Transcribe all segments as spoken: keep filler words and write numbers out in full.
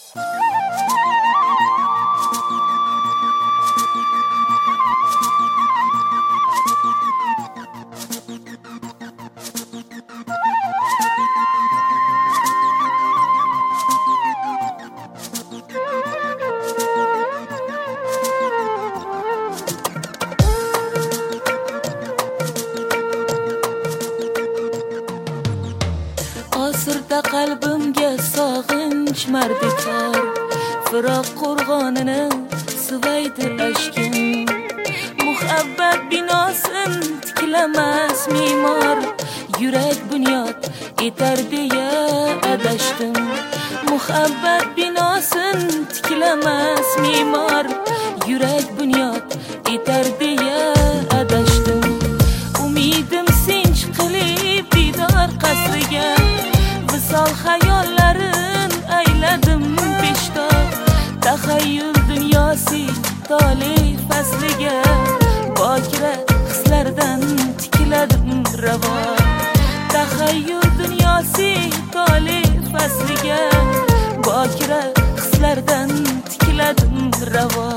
Asırda qalbimga sog'inch mardikor, firoq qo'rg'onini suvaydi ashkim. Muhabbat binosin tiklamas me'mor, yurak bunyod etar deya adashdim. Muhabbat binosin tiklamas me'mor, yurak bunyod etar deya adashdim. Umidim sinch qilib didor qasriga, visol xayollarin ayladim peshtoq. Taxayyul dunyosi tole fasliga, bokira hislardan tikladim ravo. Taxayyul dunyosi tole fasliga, bokira hislardan tikladim ravo.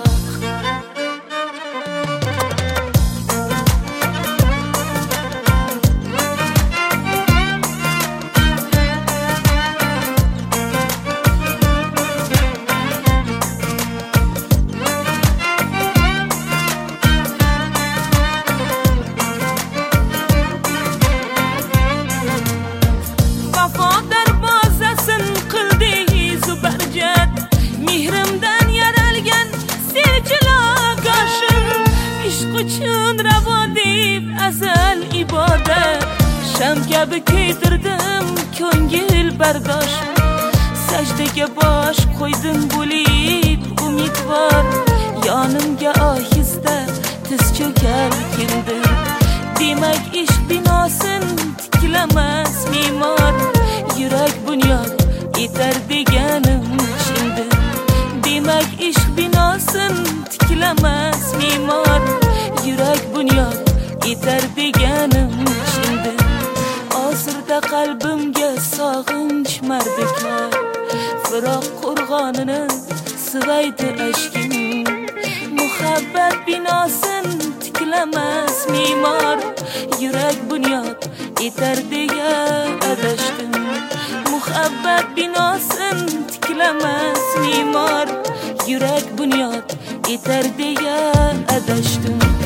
Azal ibodat sham kabi kuydirdim ko'ngil bardosh. Sajdaga bosh qo'ydim bo'lib umidvor, yonimga ohista tiz cho'kar keldi. Demak ishq binosin tiklamas me'mor, yurak bunyod etar deganim shindi. Demak ishq binosin tiklamas me'mor, yurak bunyod etar deganim shindi. Asirda qalbimga sog'inch mardikor, firoq qo'rg'onini suvaydi ashkim. Muhabbat binosin tiklamas me'mor, yurak bunyod etar deya adashdim. Muhabbat binosin tiklamas me'mor, yurak bunyod etar deya adashdim.